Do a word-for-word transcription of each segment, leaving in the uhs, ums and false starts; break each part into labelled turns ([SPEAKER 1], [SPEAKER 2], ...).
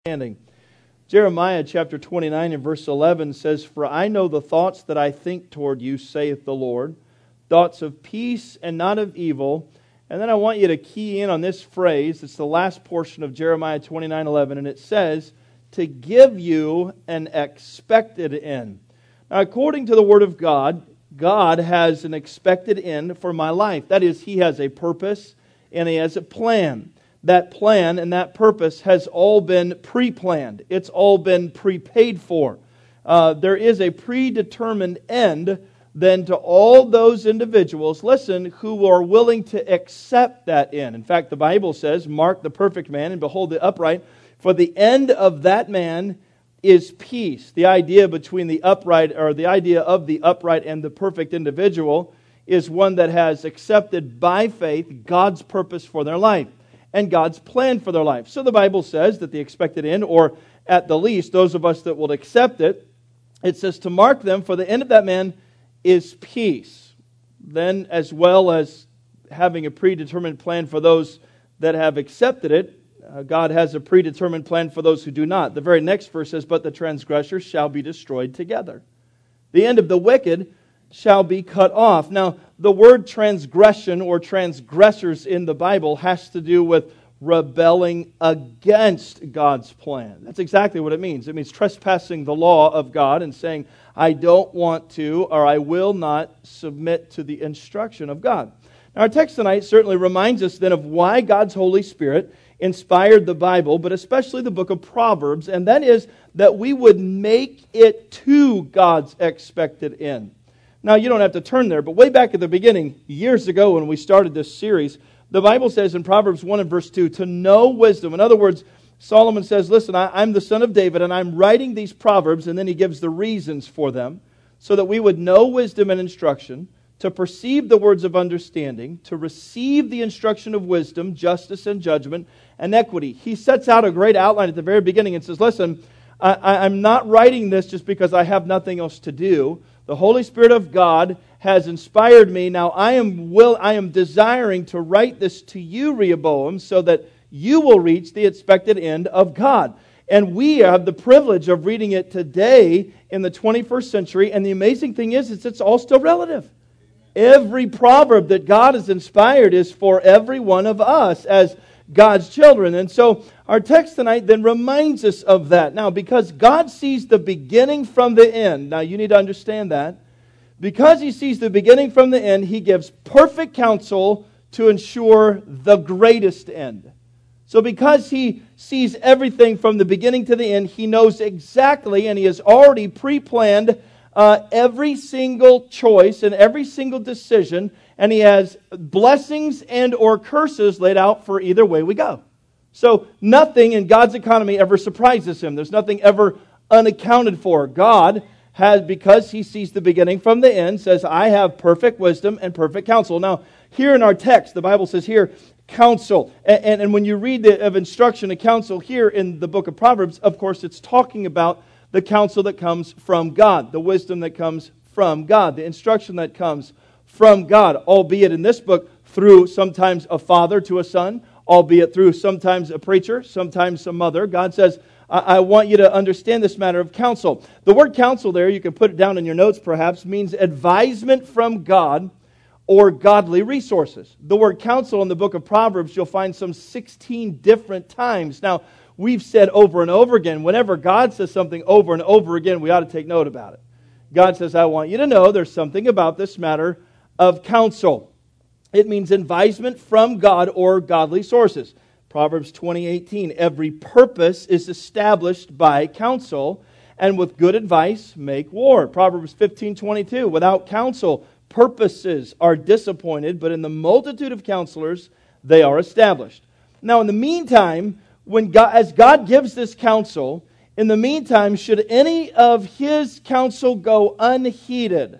[SPEAKER 1] Standing. Jeremiah chapter twenty-nine and verse eleven says, "For I know the thoughts that I think toward you, saith the Lord, thoughts of peace and not of evil." And then I want you to key in on this phrase. It's the last portion of Jeremiah twenty-nine eleven, and it says, "To give you an expected end." Now, according to the Word of God, God has an expected end for my life. That is, He has a purpose and He has a plan. That plan and that purpose has all been pre-planned. It's all been prepaid for. Uh, there is a predetermined end then to all those individuals, listen, who are willing to accept that end. In fact, the Bible says, "Mark the perfect man and behold the upright, for the end of that man is peace." The idea between the upright, or the idea of the upright and the perfect individual, is one that has accepted by faith God's purpose for their life and God's plan for their life. So the Bible says that the expected end, or at the least, those of us that will accept it, it says to mark them, for the end of that man is peace. Then, as well as having a predetermined plan for those that have accepted it, uh, God has a predetermined plan for those who do not. The very next verse says, "But the transgressors shall be destroyed together. The end of the wicked shall be cut off." Now, the word transgression or transgressors in the Bible has to do with rebelling against God's plan. That's exactly what it means. It means trespassing the law of God and saying, I don't want to, or I will not submit to the instruction of God. Now, our text tonight certainly reminds us then of why God's Holy Spirit inspired the Bible, but especially the book of Proverbs, and that is that we would make it to God's expected end. Now, you don't have to turn there, but way back at the beginning, years ago when we started this series, the Bible says in Proverbs one and verse two, to know wisdom. In other words, Solomon says, listen, I, I'm the son of David, and I'm writing these Proverbs, and then he gives the reasons for them, so that we would know wisdom and instruction, to perceive the words of understanding, to receive the instruction of wisdom, justice and judgment, and equity. He sets out a great outline at the very beginning and says, listen, I, I'm not writing this just because I have nothing else to do. The Holy Spirit of God has inspired me. Now I am will I am desiring to write this to you, Rehoboam, so that you will reach the expected end of God. And we have the privilege of reading it today in the twenty-first century. And the amazing thing is, is it's all still relative. Every proverb that God has inspired is for every one of us as God's children. And so our text tonight then reminds us of that. Now, because God sees the beginning from the end, now you need to understand that. Because He sees the beginning from the end, He gives perfect counsel to ensure the greatest end. So because He sees everything from the beginning to the end, He knows exactly, and He has already pre-planned uh, every single choice and every single decision, and He has blessings and or curses laid out for either way we go. So nothing in God's economy ever surprises Him. There's nothing ever unaccounted for. God has, because He sees the beginning from the end, says, I have perfect wisdom and perfect counsel. Now, here in our text, the Bible says here, counsel. And, and, and when you read the of instruction and counsel here in the book of Proverbs, of course, it's talking about the counsel that comes from God, the wisdom that comes from God, the instruction that comes from God, albeit in this book through sometimes a father to a son, albeit through sometimes a preacher, sometimes a mother. God says, I, I want you to understand this matter of counsel. The word counsel there, you can put it down in your notes perhaps, means advisement from God or godly resources. The word counsel in the book of Proverbs, you'll find some sixteen different times. Now, we've said over and over again, whenever God says something over and over again, we ought to take note about it. God says, I want you to know there's something about this matter of counsel. It means advisement from God or godly sources. Proverbs twenty eighteen, every purpose is established by counsel, and with good advice make war. Proverbs fifteen twenty-two, without counsel, purposes are disappointed, but in the multitude of counselors, they are established. Now, in the meantime, when God, as God gives this counsel, in the meantime, should any of His counsel go unheeded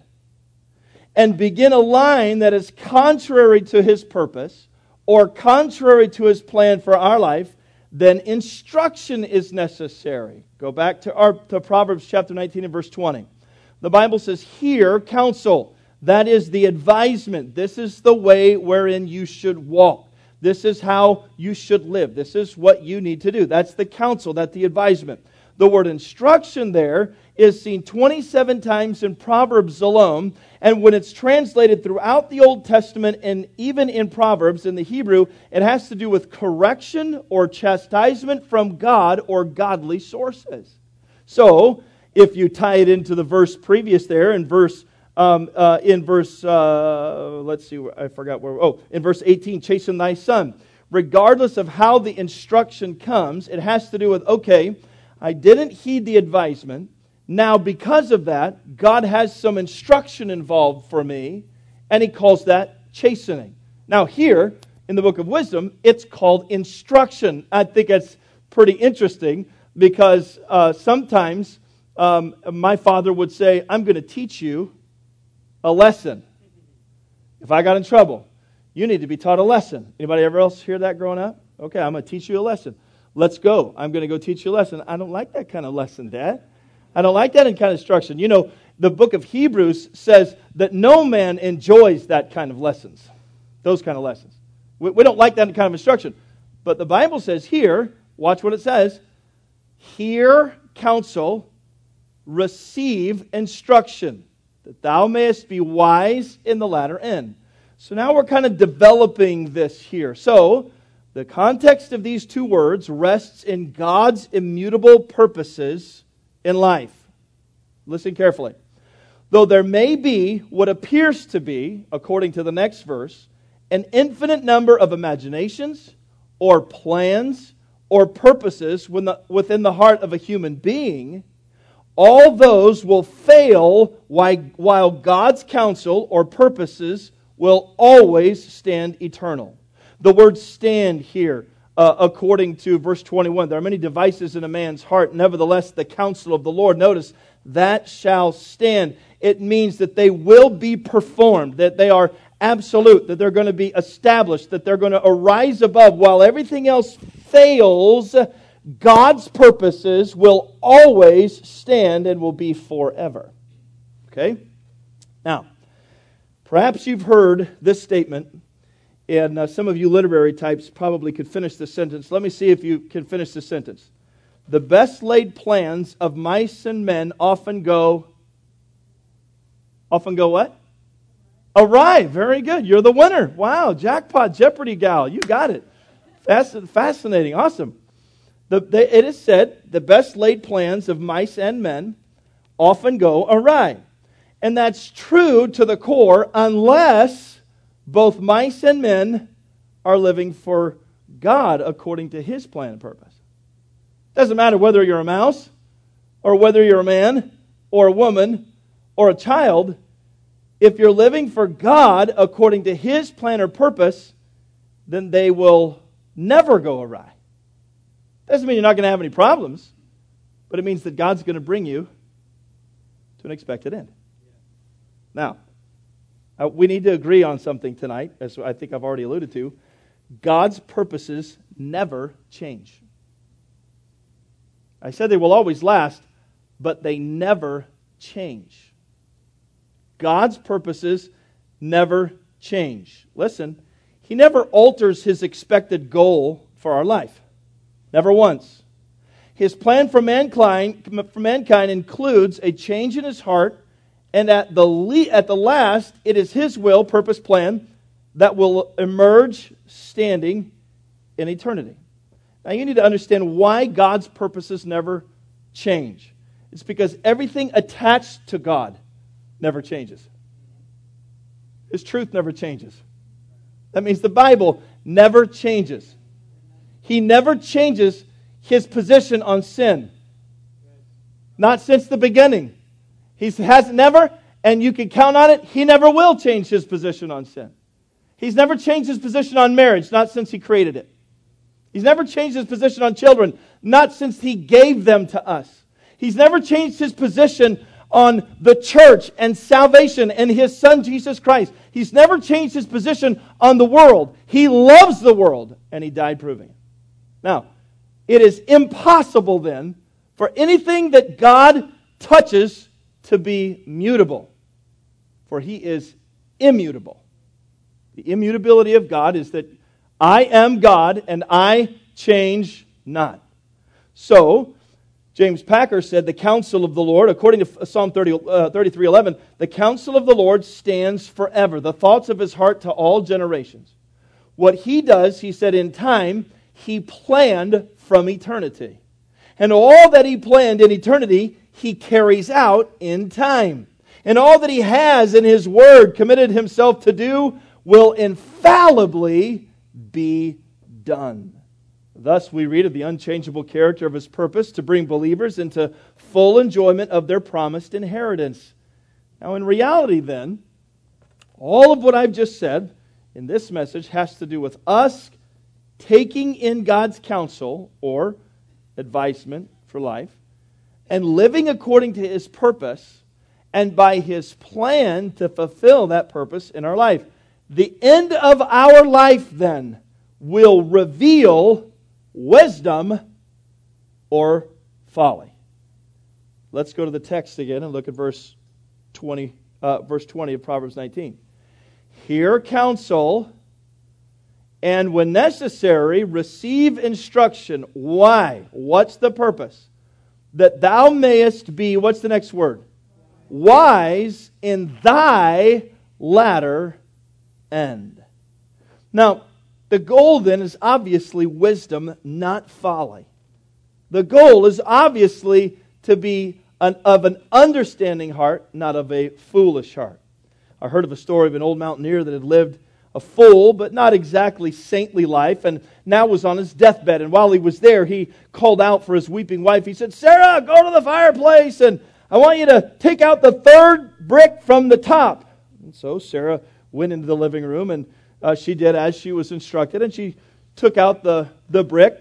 [SPEAKER 1] and begin a line that is contrary to His purpose or contrary to His plan for our life, then instruction is necessary. Go back to, our, to Proverbs chapter nineteen and verse twenty. The Bible says, hear counsel. That is the advisement. This is the way wherein you should walk. This is how you should live. This is what you need to do. That's the counsel, that's the advisement. The word instruction there is seen twenty-seven times in Proverbs alone, and when it's translated throughout the Old Testament and even in Proverbs in the Hebrew, it has to do with correction or chastisement from God or godly sources. So, if you tie it into the verse previous there, in verse, um, uh, in verse, uh, let's see, I forgot where, oh, in verse eighteen, chasten thy son. Regardless of how the instruction comes, it has to do with, okay, I didn't heed the advisement. Now, because of that, God has some instruction involved for me, and He calls that chastening. Now, here in the book of Wisdom, it's called instruction. I think that's pretty interesting because uh, sometimes um, my father would say, I'm going to teach you a lesson. If I got in trouble, you need to be taught a lesson. Anybody ever else hear that growing up? Okay, I'm going to teach you a lesson. Let's go. I'm going to go teach you a lesson. I don't like that kind of lesson, Dad. I don't like that kind of instruction. You know, the book of Hebrews says that no man enjoys that kind of lessons, those kind of lessons. We, we don't like that kind of instruction. But the Bible says here, watch what it says, hear counsel, receive instruction, that thou mayest be wise in the latter end. So now we're kind of developing this here. So the context of these two words rests in God's immutable purposes in life. Listen carefully. Though there may be what appears to be, according to the next verse, an infinite number of imaginations or plans or purposes within the heart of a human being, all those will fail while God's counsel or purposes will always stand eternal. The word stand here, uh, according to verse twenty-one, there are many devices in a man's heart, nevertheless the counsel of the Lord, notice, that shall stand. It means that they will be performed, that they are absolute, that they're going to be established, that they're going to arise above. While everything else fails, God's purposes will always stand and will be forever. Okay? Now, perhaps you've heard this statement, and uh, some of you literary types probably could finish this sentence. Let me see if you can finish this sentence. The best laid plans of mice and men often go, often go what? Awry. Very good. You're the winner. Wow, jackpot, Jeopardy gal. You got it. Fasc- fascinating. Awesome. The, the, it is said, the best laid plans of mice and men often go awry. And that's true to the core unless both mice and men are living for God according to His plan and purpose. Doesn't matter whether you're a mouse or whether you're a man or a woman or a child. If you're living for God according to His plan or purpose, then they will never go awry. Doesn't mean you're not going to have any problems, but it means that God's going to bring you to an expected end. Now, uh, we need to agree on something tonight, as I think I've already alluded to. God's purposes never change. I said they will always last, but they never change. God's purposes never change. Listen, He never alters His expected goal for our life. Never once. His plan for mankind, for mankind includes a change in His heart, and at the le- at the last, it is His will, purpose, plan that will emerge standing in eternity. Now you need to understand why God's purposes never change. It's because everything attached to God never changes. His truth never changes. That means the Bible never changes. He never changes His position on sin. Not since the beginning. He has never, and you can count on it, He never will change His position on sin. He's never changed His position on marriage, not since He created it. He's never changed His position on children, not since He gave them to us. He's never changed His position on the church and salvation and His Son, Jesus Christ. He's never changed His position on the world. He loves the world, and He died proving it. Now, it is impossible then for anything that God touches to be mutable, for He is immutable. The immutability of God is that I am God, and I change not. So, James Packer said, the counsel of the Lord, according to Psalm thirty, uh, thirty-three eleven, the counsel of the Lord stands forever, the thoughts of his heart to all generations. What he does, he said, in time, he planned from eternity. And all that he planned in eternity, he carries out in time. And all that he has in his word committed himself to do will infallibly be done. Thus, we read of the unchangeable character of his purpose to bring believers into full enjoyment of their promised inheritance. Now, in reality, then, all of what I've just said in this message has to do with us taking in God's counsel or advisement for life and living according to his purpose and by his plan to fulfill that purpose in our life. The end of our life, then, will reveal wisdom or folly. Let's go to the text again and look at verse twenty, uh, verse twenty of Proverbs nineteen. Hear counsel, and when necessary, receive instruction. Why? What's the purpose? That thou mayest be, what's the next word? Wise in thy latter end. Now, the goal then is obviously wisdom, not folly. The goal is obviously to be an, of an understanding heart, not of a foolish heart. I heard of a story of an old mountaineer that had lived a full but not exactly saintly life and now was on his deathbed. And while he was there, he called out for his weeping wife. He said, "Sarah, go to the fireplace and I want you to take out the third brick from the top." And so Sarah went into the living room and Uh, she did as she was instructed, and she took out the, the brick.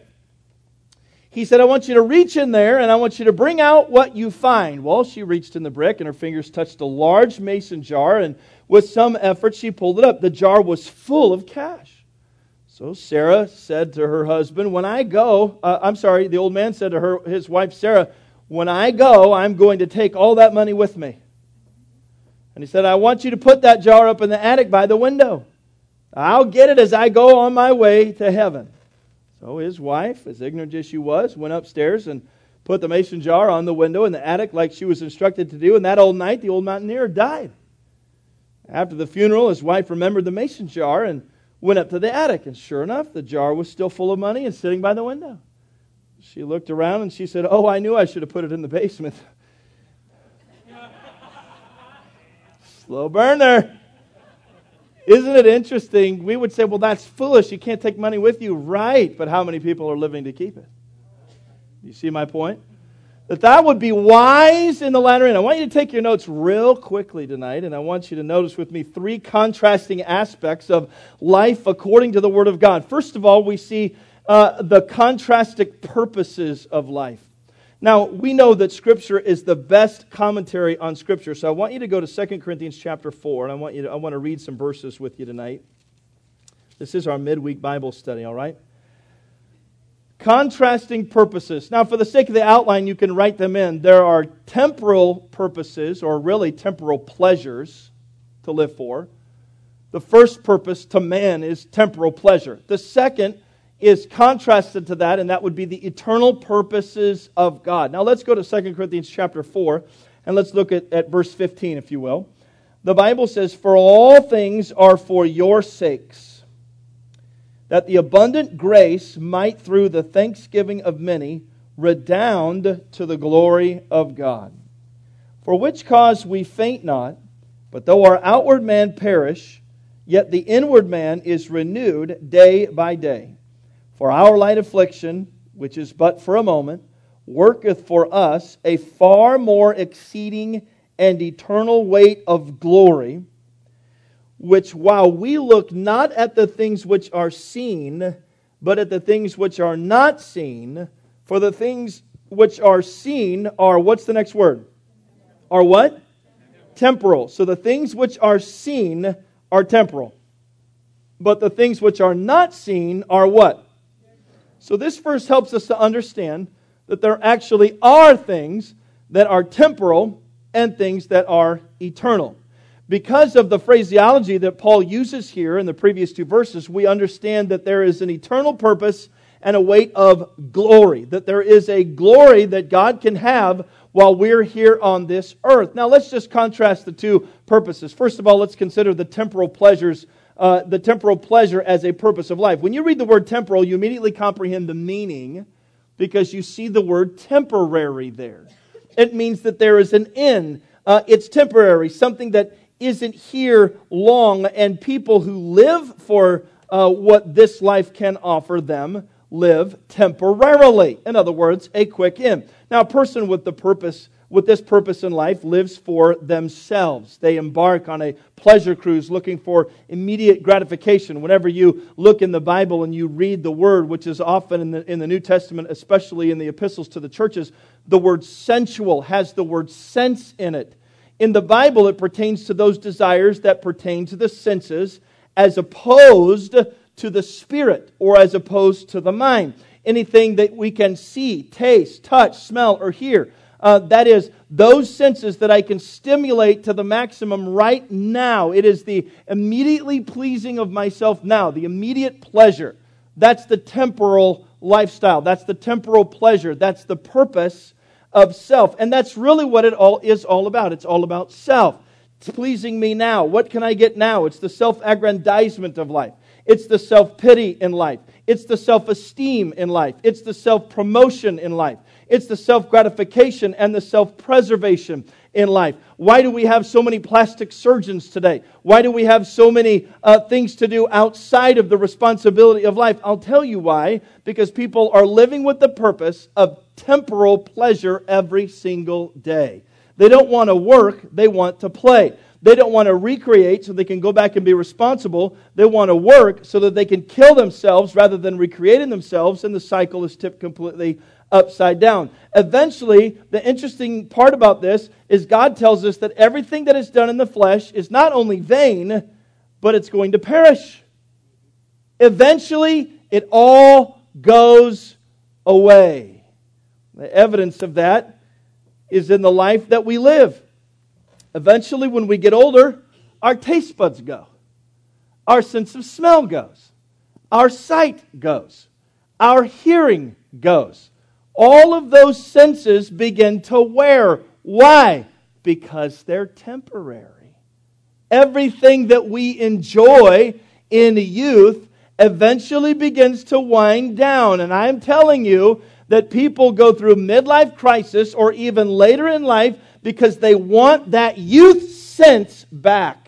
[SPEAKER 1] He said, "I want you to reach in there, and I want you to bring out what you find." Well, she reached in the brick, and her fingers touched a large mason jar, and with some effort, she pulled it up. The jar was full of cash. So Sarah said to her husband, "When I go," uh, I'm sorry, the old man said to her, his wife Sarah, "When I go, I'm going to take all that money with me." And he said, "I want you to put that jar up in the attic by the window. I'll get it as I go on my way to heaven." So his wife, as ignorant as she was, went upstairs and put the mason jar on the window in the attic like she was instructed to do. And that old night, the old mountaineer died. After the funeral, his wife remembered the mason jar and went up to the attic. And sure enough, the jar was still full of money and sitting by the window. She looked around and she said, "Oh, I knew I should have put it in the basement." Slow burn there. Isn't it interesting? We would say, well, that's foolish. You can't take money with you. Right, but how many people are living to keep it? You see my point? That that would be wise in the latter end. I want you to take your notes real quickly tonight, and I want you to notice with me three contrasting aspects of life according to the Word of God. First of all, we see uh, the contrasting purposes of life. Now, we know that Scripture is the best commentary on Scripture, so I want you to go to Second Corinthians chapter four, and I want you to, I want to read some verses with you tonight. This is our midweek Bible study, all right? Contrasting purposes. Now, for the sake of the outline, you can write them in. There are temporal purposes, or really temporal pleasures to live for. The first purpose to man is temporal pleasure. The second is contrasted to that, and that would be the eternal purposes of God. Now let's go to Second Corinthians chapter four, and let's look at, at verse fifteen, if you will. The Bible says, "For all things are for your sakes, that the abundant grace might through the thanksgiving of many redound to the glory of God. For which cause we faint not, but though our outward man perish, yet the inward man is renewed day by day. For our light affliction, which is but for a moment, worketh for us a far more exceeding and eternal weight of glory, which while we look not at the things which are seen, but at the things which are not seen, for the things which are seen are," what's the next word? Are what? Temporal. So the things which are seen are temporal. But the things which are not seen are what? So this verse helps us to understand that there actually are things that are temporal and things that are eternal. Because of the phraseology that Paul uses here in the previous two verses, we understand that there is an eternal purpose and a weight of glory. That there is a glory that God can have while we're here on this earth. Now let's just contrast the two purposes. First of all, let's consider the temporal pleasures, uh, the temporal pleasure as a purpose of life. When you read the word temporal, you immediately comprehend the meaning because you see the word temporary there. It means that there is an end. Uh, it's temporary, something that isn't here long, and people who live for uh, what this life can offer them live temporarily. In other words, a quick end. Now, a person with the purpose, with this purpose in life lives for themselves. They embark on a pleasure cruise looking for immediate gratification. Whenever you look in the Bible and you read the word, which is often in the, in the New Testament, especially in the epistles to the churches, the word sensual has the word sense in it. In the Bible, it pertains to those desires that pertain to the senses as opposed to the spirit or as opposed to the mind. Anything that we can see, taste, touch, smell, or hear. Uh, that is, those senses that I can stimulate to the maximum right now. It is the immediately pleasing of myself now, the immediate pleasure. That's the temporal lifestyle. That's the temporal pleasure. That's the purpose of self. And that's really what it all is all about. It's all about self. It's pleasing me now. What can I get now? It's the self-aggrandizement of life. It's the self-pity in life. It's the self-esteem in life. It's the self-promotion in life. It's the self-gratification and the self-preservation in life. Why do we have so many plastic surgeons today? Why do we have so many uh, things to do outside of the responsibility of life? I'll tell you why. Because people are living with the purpose of temporal pleasure every single day. They don't want to work, they want to play. They don't want to recreate so they can go back and be responsible. They want to work so that they can kill themselves rather than recreating themselves, and the cycle is tipped completely upside down. Eventually, the interesting part about this is God tells us that everything that is done in the flesh is not only vain, but it's going to perish. Eventually, it all goes away. The evidence of that is in the life that we live. Eventually, when we get older, our taste buds go. Our sense of smell goes. Our sight goes. Our hearing goes. All of those senses begin to wear. Why? Because they're temporary. Everything that we enjoy in youth eventually begins to wind down. And I'm telling you that people go through midlife crisis or even later in life because they want that youth sense back.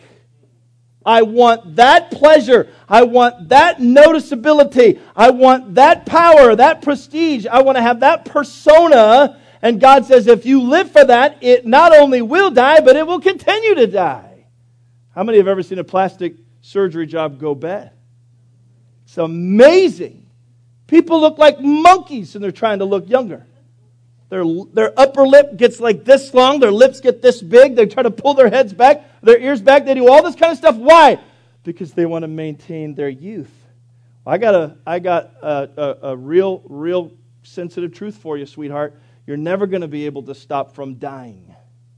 [SPEAKER 1] I want that pleasure. I want that noticeability. I want that power, that prestige. I want to have that persona. And God says, if you live for that, it not only will die, but it will continue to die. How many have ever seen a plastic surgery job go bad? It's amazing. People look like monkeys and they're trying to look younger. Their, their upper lip gets like this long. Their lips get this big. They try to pull their heads back, their ears back. They do all this kind of stuff. Why? Because they want to maintain their youth. I got a, I got a, a, a real, real sensitive truth for you, sweetheart. You're never going to be able to stop from dying.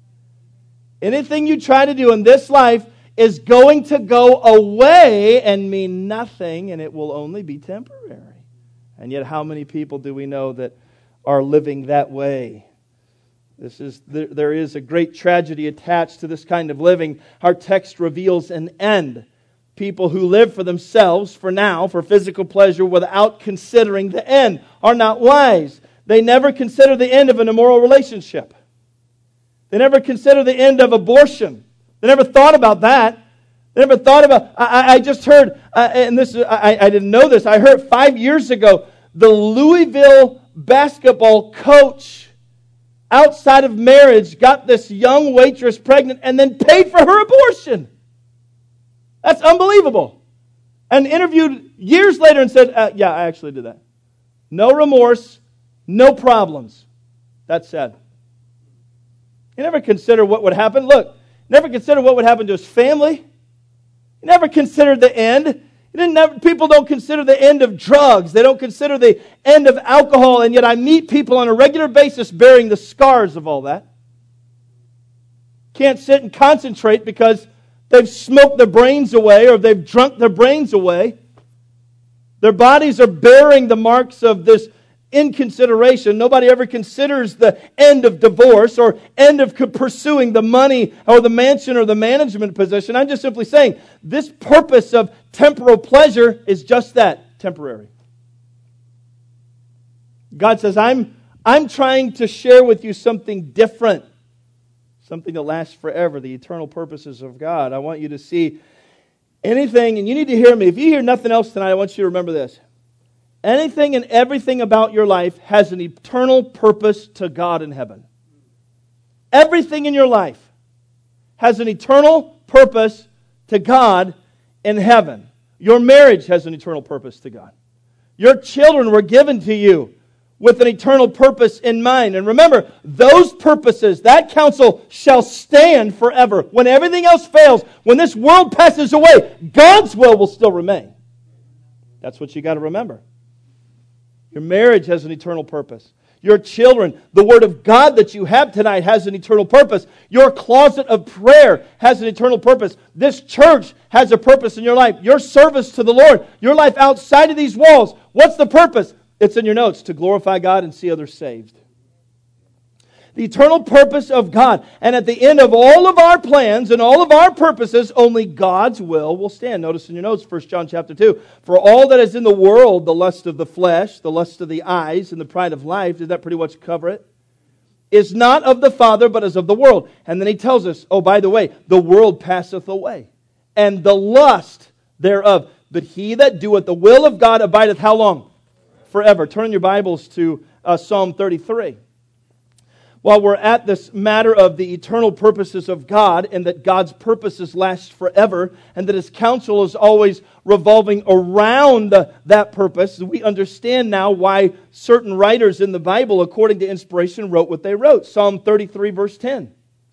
[SPEAKER 1] Anything you try to do in this life is going to go away and mean nothing, and it will only be temporary. And yet, how many people do we know that are living that way? This is there, there is a great tragedy attached to this kind of living. Our text reveals an end. People who live for themselves, for now, for physical pleasure without considering the end are not wise. They never consider the end of an immoral relationship. They never consider the end of abortion. They never thought about that. They never thought about... I, I just heard, uh, and this I, I didn't know this, I heard five years ago, the Louisville basketball coach, outside of marriage, got this young waitress pregnant and then paid for her abortion. That's unbelievable. And interviewed years later and said, uh, yeah, I actually did that. No remorse, no problems. That's sad. You never consider what would happen. Look, never consider what would happen to his family. You never considered the end. You didn't never, people don't consider the end of drugs. They don't consider the end of alcohol. And yet I meet people on a regular basis bearing the scars of all that. Can't sit and concentrate because they've smoked their brains away or they've drunk their brains away. Their bodies are bearing the marks of this inconsideration. Nobody ever considers the end of divorce or end of pursuing the money or the mansion or the management position. I'm just simply saying this purpose of temporal pleasure is just that, temporary. God says, I'm, I'm trying to share with you something different, something that lasts forever, the eternal purposes of God. I want you to see anything, and you need to hear me. If you hear nothing else tonight, I want you to remember this. Anything and everything about your life has an eternal purpose to God in heaven. Everything in your life has an eternal purpose to God in heaven. Your marriage has an eternal purpose to God. Your children were given to you with an eternal purpose in mind. And remember, those purposes, that counsel shall stand forever. When everything else fails, when this world passes away, God's will will still remain. That's what you got to remember. Your marriage has an eternal purpose. Your children, the Word of God that you have tonight has an eternal purpose. Your closet of prayer has an eternal purpose. This church has a purpose in your life. Your service to the Lord, your life outside of these walls, what's the purpose? It's in your notes, to glorify God and see others saved. The eternal purpose of God. And at the end of all of our plans and all of our purposes, only God's will will stand. Notice in your notes, First John chapter two. For all that is in the world, the lust of the flesh, the lust of the eyes, and the pride of life, did that pretty much cover it? Is not of the Father, but is of the world. And then he tells us, oh, by the way, the world passeth away, and the lust thereof. But he that doeth the will of God abideth how long? Forever. Turn your Bibles to uh, Psalm thirty-three. While we're at this matter of the eternal purposes of God and that God's purposes last forever and that His counsel is always revolving around that purpose, we understand now why certain writers in the Bible, according to inspiration, wrote what they wrote. Psalm thirty-three, verse ten.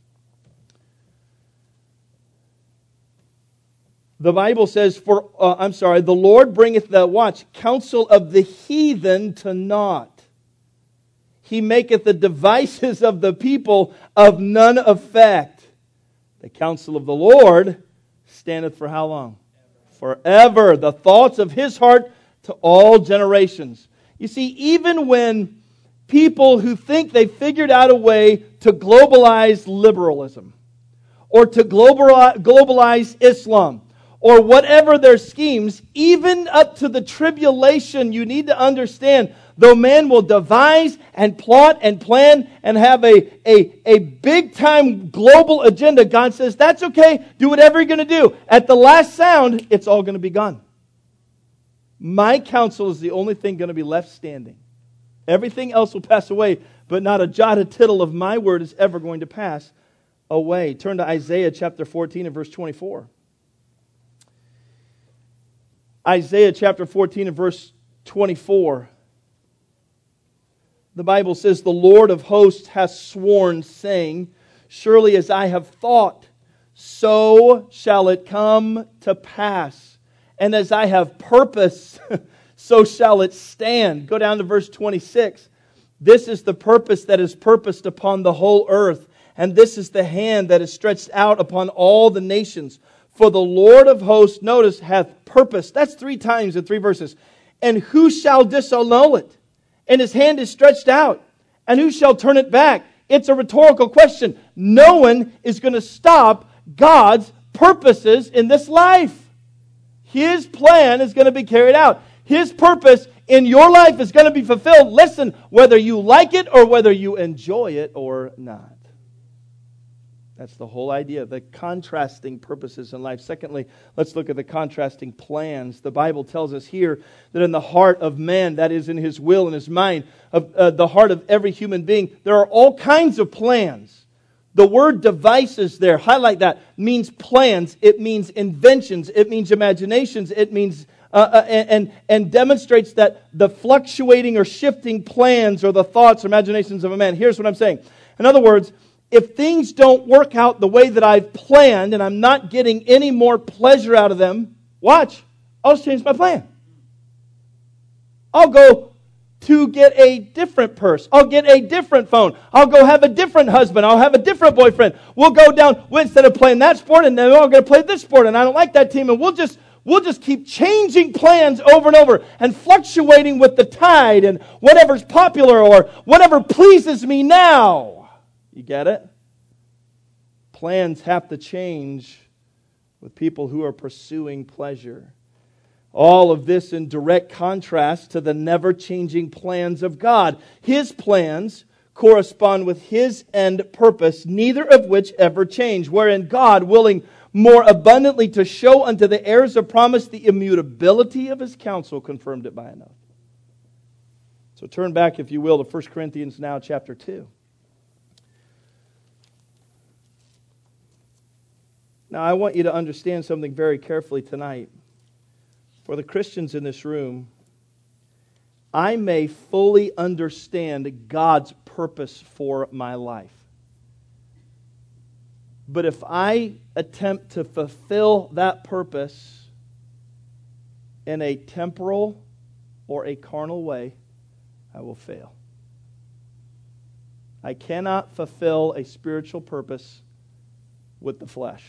[SPEAKER 1] The Bible says, "For uh, I'm sorry, the Lord bringeth the watch counsel of the heathen to naught. He maketh the devices of the people of none effect. The counsel of the Lord standeth for how long? Forever. The thoughts of His heart to all generations." You see, even when people who think they figured out a way to globalize liberalism or to globalize Islam or whatever their schemes, even up to the tribulation, you need to understand, though man will devise and plot and plan and have a, a, a big-time global agenda, God says, that's okay, do whatever you're going to do. At the last sound, it's all going to be gone. My counsel is the only thing going to be left standing. Everything else will pass away, but not a jot or tittle of my word is ever going to pass away. Turn to Isaiah chapter fourteen and verse twenty-four. Isaiah chapter fourteen and verse twenty-four. The Bible says, "The Lord of hosts hath sworn, saying, Surely as I have thought, so shall it come to pass. And as I have purposed, so shall it stand." Go down to verse twenty-six. "This is the purpose that is purposed upon the whole earth, and this is the hand that is stretched out upon all the nations. For the Lord of hosts," notice, "hath purposed." That's three times in three verses. "And who shall disannul it? And His hand is stretched out. And who shall turn it back?" It's a rhetorical question. No one is going to stop God's purposes in this life. His plan is going to be carried out. His purpose in your life is going to be fulfilled. Listen, whether you like it or whether you enjoy it or not. That's the whole idea, the contrasting purposes in life. Secondly, let's look at the contrasting plans. The Bible tells us here that in the heart of man, that is in his will and his mind, of uh, the heart of every human being, there are all kinds of plans. The word devices there, highlight that, means plans. It means inventions. It means imaginations. It means uh, uh, and, and demonstrates that the fluctuating or shifting plans or the thoughts or imaginations of a man. Here's what I'm saying. In other words, if things don't work out the way that I've planned and I'm not getting any more pleasure out of them, watch, I'll just change my plan. I'll go to get a different purse. I'll get a different phone. I'll go have a different husband. I'll have a different boyfriend. We'll go down, well, instead of playing that sport, and then we're all going to play this sport, and I don't like that team, and we'll just we'll just keep changing plans over and over and fluctuating with the tide and whatever's popular or whatever pleases me now. You get it? Plans have to change with people who are pursuing pleasure. All of this in direct contrast to the never-changing plans of God. His plans correspond with His end purpose, neither of which ever change, wherein God, willing more abundantly to show unto the heirs of promise the immutability of His counsel, confirmed it by an oath. So turn back, if you will, to First Corinthians now, chapter two. Now, I want you to understand something very carefully tonight. For the Christians in this room, I may fully understand God's purpose for my life. But if I attempt to fulfill that purpose in a temporal or a carnal way, I will fail. I cannot fulfill a spiritual purpose with the flesh.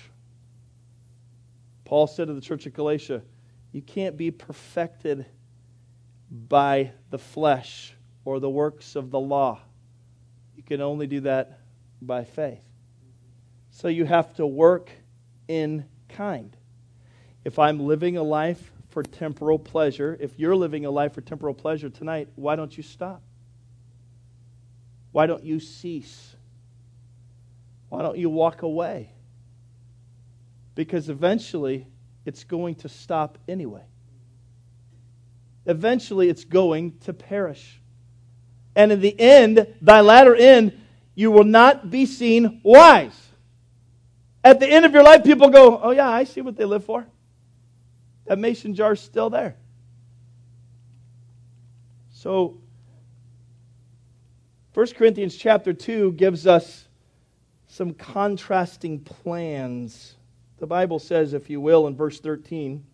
[SPEAKER 1] Paul said to the church of Galatia, you can't be perfected by the flesh or the works of the law. You can only do that by faith. So you have to work in kind. If I'm living a life for temporal pleasure, if you're living a life for temporal pleasure tonight, why don't you stop? Why don't you cease? Why don't you walk away? Because eventually it's going to stop anyway. Eventually it's going to perish. And in the end, thy latter end, you will not be seen wise. At the end of your life, people go, oh yeah, I see what they live for. That mason jar's still there. So, First Corinthians chapter two gives us some contrasting plans. The Bible says, if you will, in verse thirteen,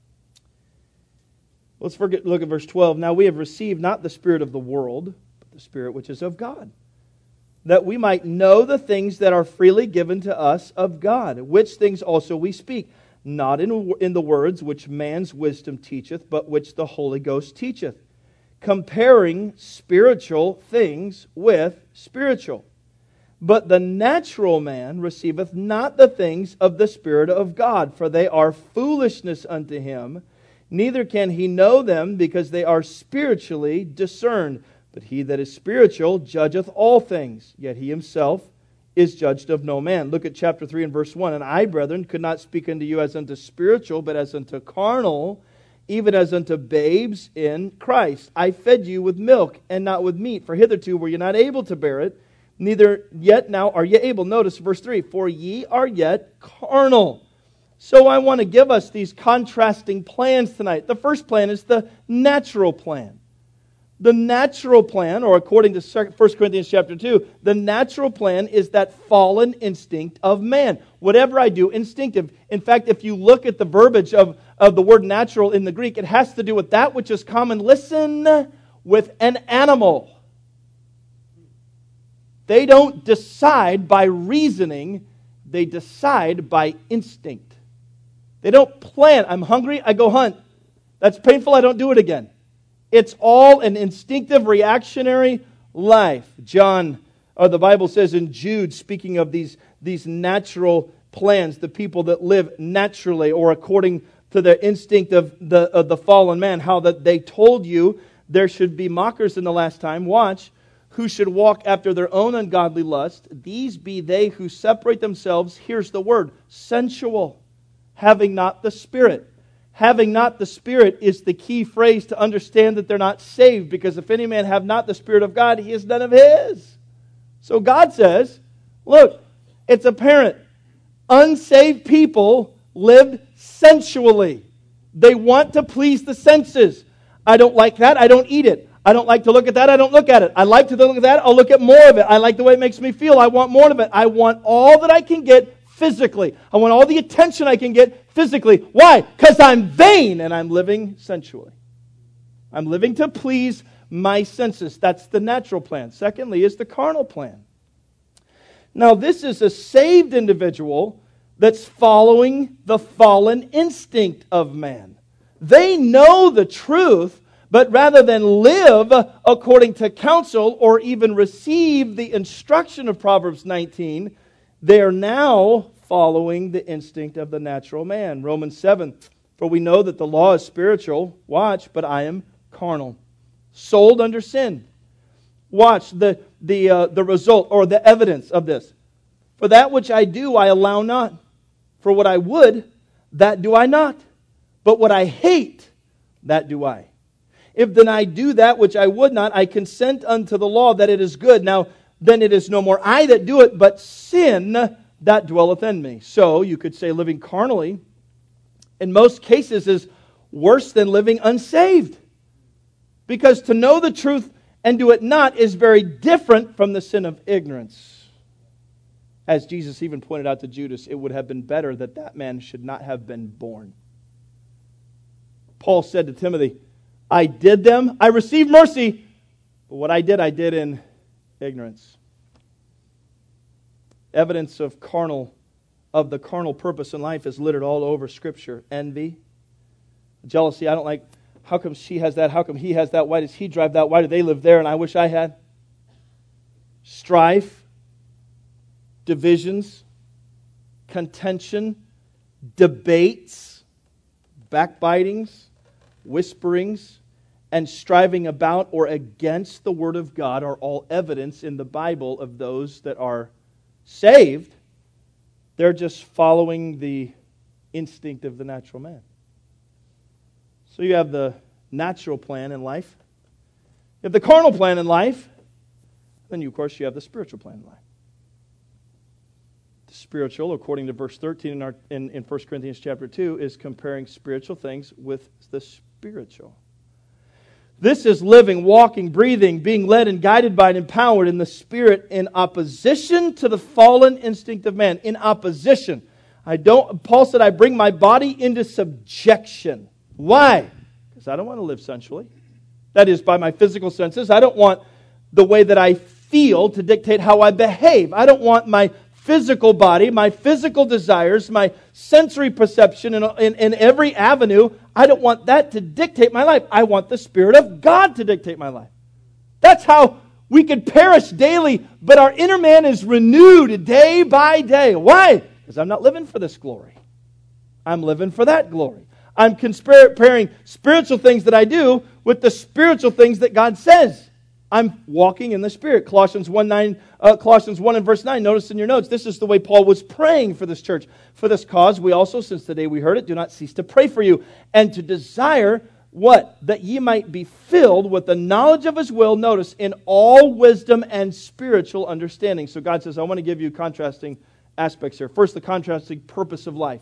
[SPEAKER 1] let's forget, look at verse twelve. Now we have received not the spirit of the world, but the Spirit which is of God, that we might know the things that are freely given to us of God, which things also we speak, not in, in the words which man's wisdom teacheth, but which the Holy Ghost teacheth, comparing spiritual things with spiritual. But the natural man receiveth not the things of the Spirit of God, for they are foolishness unto him, neither can he know them, because they are spiritually discerned. But he that is spiritual judgeth all things, yet he himself is judged of no man. Look at chapter three and verse one. And I, brethren, could not speak unto you as unto spiritual, but as unto carnal, even as unto babes in Christ. I fed you with milk, and not with meat, for hitherto were you not able to bear it, neither yet now are ye able. Notice verse three, for ye are yet carnal. So I want to give us these contrasting plans tonight. The first plan is the natural plan. The natural plan, or according to First Corinthians chapter two, the natural plan is that fallen instinct of man. Whatever I do, instinctive. In fact, if you look at the verbiage of, of the word natural in the Greek, it has to do with that which is common. Listen, with an animal. They don't decide by reasoning, they decide by instinct. They don't plan. I'm hungry, I go hunt. That's painful, I don't do it again. It's all an instinctive, reactionary life. John, or the Bible says in Jude, speaking of these, these natural plans, the people that live naturally or according to the instinct of the, of the fallen man, how that they told you there should be mockers in the last time. Watch. Who should walk after their own ungodly lust. These be they who separate themselves, here's the word, sensual, having not the Spirit. Having not the Spirit is the key phrase to understand that they're not saved, because if any man have not the Spirit of God, he is none of his. So God says, look, it's apparent. Unsaved people live sensually. They want to please the senses. I don't like that, I don't eat it. I don't like to look at that, I don't look at it. I like to look at that, I'll look at more of it. I like the way it makes me feel, I want more of it. I want all that I can get physically. I want all the attention I can get physically. Why? Because I'm vain and I'm living sensually. I'm living to please my senses. That's the natural plan. Secondly is the carnal plan. Now, this is a saved individual that's following the fallen instinct of man. They know the truth, but rather than live according to counsel or even receive the instruction of Proverbs nineteen, they are now following the instinct of the natural man. Romans seven, for we know that the law is spiritual, watch, but I am carnal, sold under sin. Watch the, the, uh, the result or the evidence of this. For that which I do, I allow not. For what I would, that do I not. But what I hate, that do I. If then I do that which I would not, I consent unto the law that it is good. Now, then it is no more I that do it, but sin that dwelleth in me. So, you could say living carnally, in most cases, is worse than living unsaved. Because to know the truth and do it not is very different from the sin of ignorance. As Jesus even pointed out to Judas, it would have been better that that man should not have been born. Paul said to Timothy, I did them, I received mercy, but what I did, I did in ignorance. Evidence of carnal, of the carnal purpose in life is littered all over Scripture. Envy, jealousy. I don't like, how come she has that? How come he has that? Why does he drive that? Why do they live there and I wish I had? Strife, divisions, contention, debates, backbitings, whisperings, and striving about or against the Word of God are all evidence in the Bible of those that are saved. They're just following the instinct of the natural man. So you have the natural plan in life. You have the carnal plan in life. Then, you, of course, you have the spiritual plan in life. The spiritual, according to verse thirteen in, our, in, in First Corinthians chapter two, is comparing spiritual things with the spiritual. This is living, walking, breathing, being led and guided by and empowered in the Spirit in opposition to the fallen instinct of man. In opposition. I don't. Paul said, I bring my body into subjection. Why? Because I don't want to live sensually. That is, by my physical senses. I don't want the way that I feel to dictate how I behave. I don't want my physical body, my physical desires, my sensory perception in, in, in every avenue. I don't want that to dictate my life. I want the Spirit of God to dictate my life. That's how we could perish daily, but our inner man is renewed day by day. Why? Because I'm not living for this glory. I'm living for that glory. I'm comparing spiritual things that I do with the spiritual things that God says. I'm walking in the Spirit. Colossians one nine, uh, Colossians one and verse nine. Notice in your notes, this is the way Paul was praying for this church. For this cause, we also, since the day we heard it, do not cease to pray for you, and to desire what? That ye might be filled with the knowledge of His will, notice, in all wisdom and spiritual understanding. So God says, I want to give you contrasting aspects here. First, the contrasting purpose of life.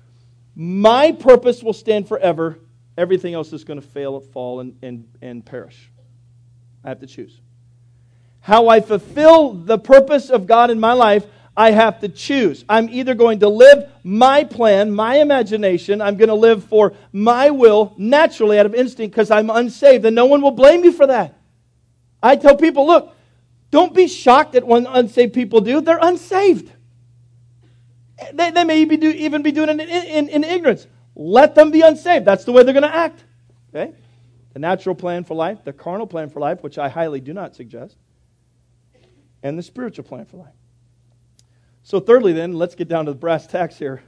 [SPEAKER 1] My purpose will stand forever. Everything else is going to fail, fall, and, and, and perish. I have to choose. How I fulfill the purpose of God in my life, I have to choose. I'm either going to live my plan, my imagination. I'm going to live for my will naturally out of instinct because I'm unsaved. And no one will blame you for that. I tell people, look, don't be shocked at what unsaved people do. They're unsaved. They, they may be do, even be doing it in, in, in ignorance. Let them be unsaved. That's the way they're going to act. Okay? The natural plan for life, the carnal plan for life, which I highly do not suggest, and the spiritual plan for life. So thirdly then, let's get down to the brass tacks here.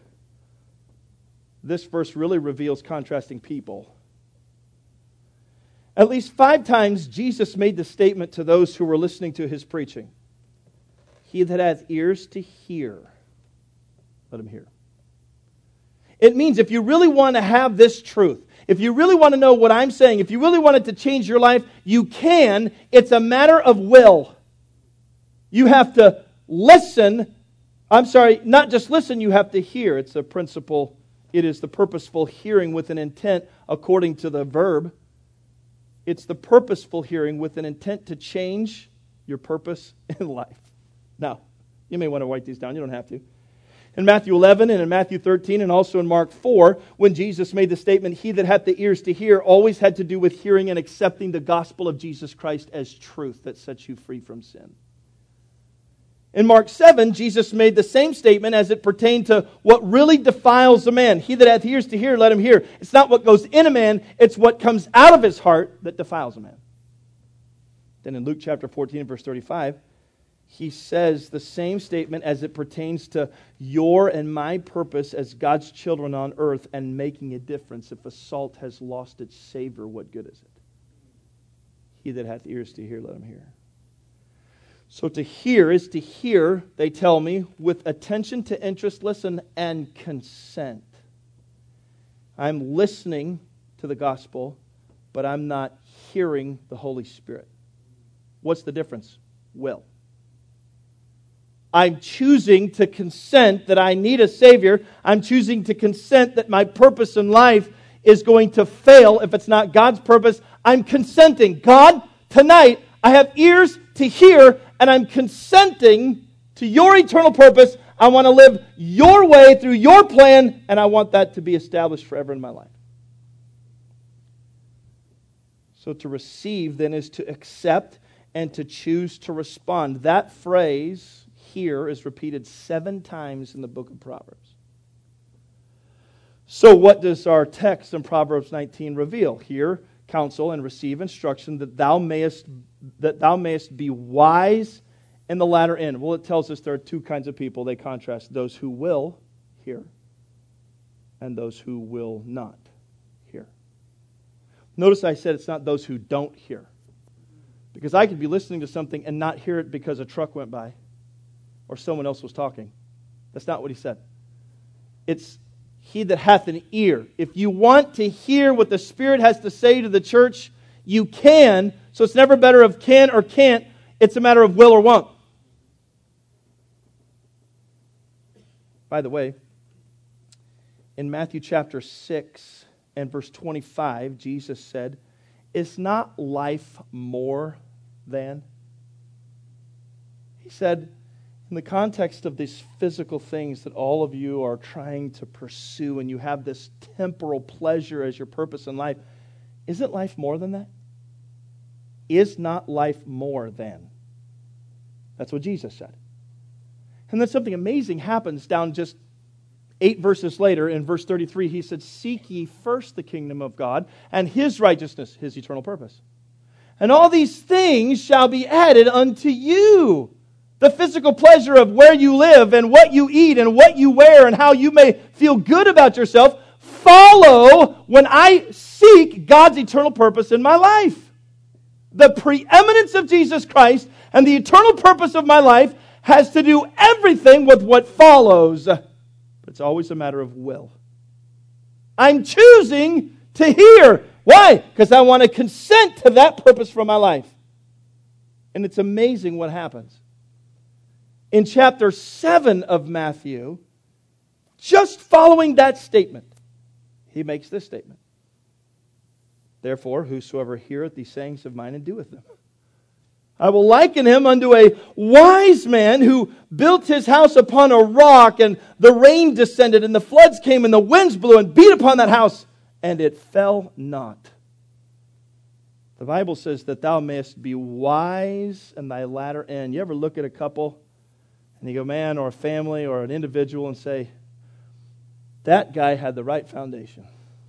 [SPEAKER 1] This verse really reveals contrasting people. At least five times Jesus made the statement to those who were listening to His preaching. He that hath ears to hear, let him hear. It means if you really want to have this truth, if you really want to know what I'm saying, if you really want it to change your life, you can. It's a matter of will. You have to listen. I'm sorry, not just listen, you have to hear. It's a principle. It is the purposeful hearing with an intent according to the verb. It's the purposeful hearing with an intent to change your purpose in life. Now, you may want to write these down. You don't have to. In Matthew eleven and in Matthew thirteen and also in Mark four, when Jesus made the statement, he that hath the ears to hear, always had to do with hearing and accepting the gospel of Jesus Christ as truth that sets you free from sin. In Mark seven, Jesus made the same statement as it pertained to what really defiles a man. He that hath ears to hear, let him hear. It's not what goes in a man, it's what comes out of his heart that defiles a man. Then in Luke chapter fourteen, verse thirty-five, he says the same statement as it pertains to your and my purpose as God's children on earth and making a difference. If a salt has lost its savor, what good is it? He that hath ears to hear, let him hear. So to hear is to hear, they tell me, with attention to interest, listen, and consent. I'm listening to the gospel, but I'm not hearing the Holy Spirit. What's the difference? Will. I'm choosing to consent that I need a Savior. I'm choosing to consent that my purpose in life is going to fail if it's not God's purpose. I'm consenting. God, tonight I have ears to hear, and I'm consenting to your eternal purpose. I want to live your way through your plan, and I want that to be established forever in my life. So to receive then is to accept and to choose to respond. That phrase here is repeated seven times in the book of Proverbs. So what does our text in Proverbs nineteen reveal? Hear counsel and receive instruction that thou mayest that thou mayest be wise in the latter end. Well, it tells us there are two kinds of people. They contrast those who will hear and those who will not hear. Notice I said it's not those who don't hear. Because I could be listening to something and not hear it because a truck went by or someone else was talking. That's not what he said. It's he that hath an ear. If you want to hear what the Spirit has to say to the church, you can. So it's never a matter of can or can't. It's a matter of will or won't. By the way, in Matthew chapter six and verse twenty-five, Jesus said, is not life more than? He said, in the context of these physical things that all of you are trying to pursue and you have this temporal pleasure as your purpose in life, isn't life more than that? Is not life more than? That's what Jesus said. And then something amazing happens down just eight verses later. In verse thirty-three, he said, seek ye first the kingdom of God and His righteousness, His eternal purpose. And all these things shall be added unto you. The physical pleasure of where you live and what you eat and what you wear and how you may feel good about yourself follow when I seek God's eternal purpose in my life. The preeminence of Jesus Christ and the eternal purpose of my life has to do everything with what follows. But it's always a matter of will. I'm choosing to hear. Why? Because I want to consent to that purpose for my life. And it's amazing what happens. In chapter seven of Matthew, just following that statement, he makes this statement. Therefore, whosoever heareth these sayings of mine and doeth them, I will liken him unto a wise man who built his house upon a rock, and the rain descended, and the floods came, and the winds blew and beat upon that house, and it fell not. The Bible says that thou mayest be wise in thy latter end. You ever look at a couple and you go, man, or a family or an individual, and say, that guy had the right foundation.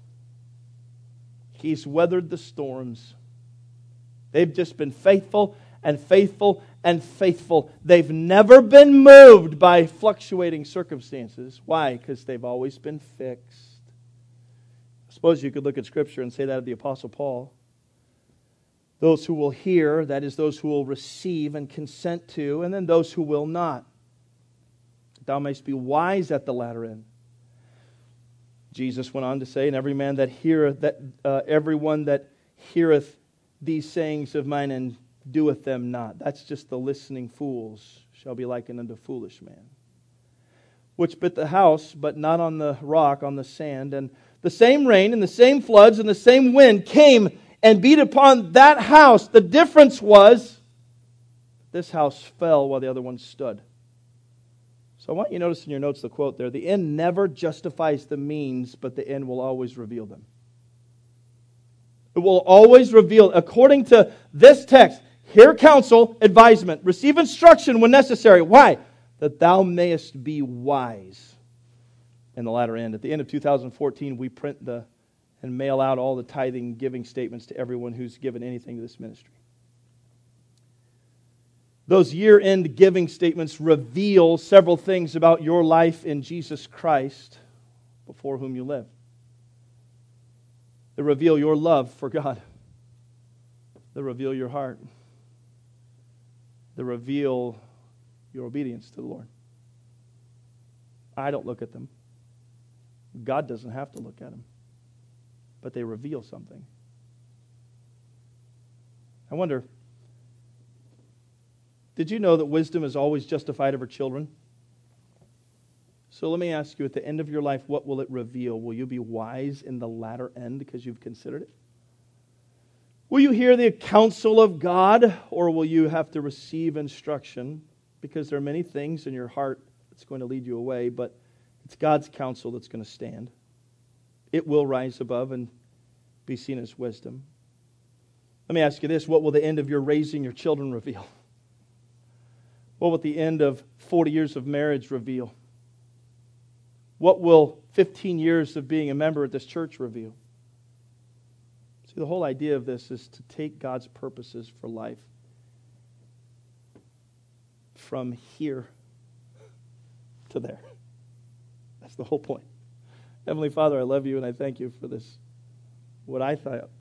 [SPEAKER 1] He's weathered the storms. They've just been faithful and faithful and faithful. They've never been moved by fluctuating circumstances. Why? Because they've always been fixed. I suppose you could look at Scripture and say that of the Apostle Paul. Those who will hear, that is, those who will receive and consent to, and then those who will not. Thou mayst be wise at the latter end. Jesus went on to say, and every man that heareth, that uh, everyone that heareth these sayings of mine and doeth them not. That's just the listening fools shall be likened unto foolish man. Which built the house, but not on the rock, on the sand. And the same rain and the same floods and the same wind came and beat upon that house. The difference was, this house fell while the other one stood. So So I want you to notice in your notes the quote there. The end never justifies the means, but the end will always reveal them. It will always reveal, according to this text, hear counsel, advisement, receive instruction when necessary. Why? That thou mayest be wise in the latter end. At the end of two thousand fourteen, we print the and mail out all the tithing giving statements to everyone who's given anything to this ministry. Those year-end giving statements reveal several things about your life in Jesus Christ before whom you live. They reveal your love for God. They reveal your heart. They reveal your obedience to the Lord. I don't look at them. God doesn't have to look at them. But they reveal something. I wonder, did you know that wisdom is always justified of her children? So let me ask you, at the end of your life, what will it reveal? Will you be wise in the latter end because you've considered it? Will you hear the counsel of God, or will you have to receive instruction? Because there are many things in your heart that's going to lead you away, but it's God's counsel that's going to stand. It will rise above and be seen as wisdom. Let me ask you this. What will the end of your raising your children reveal? What will the end of forty years of marriage reveal? What will fifteen years of being a member at this church reveal? See, the whole idea of this is to take God's purposes for life from here to there. That's the whole point. Heavenly Father, I love you and I thank you for this, what I thought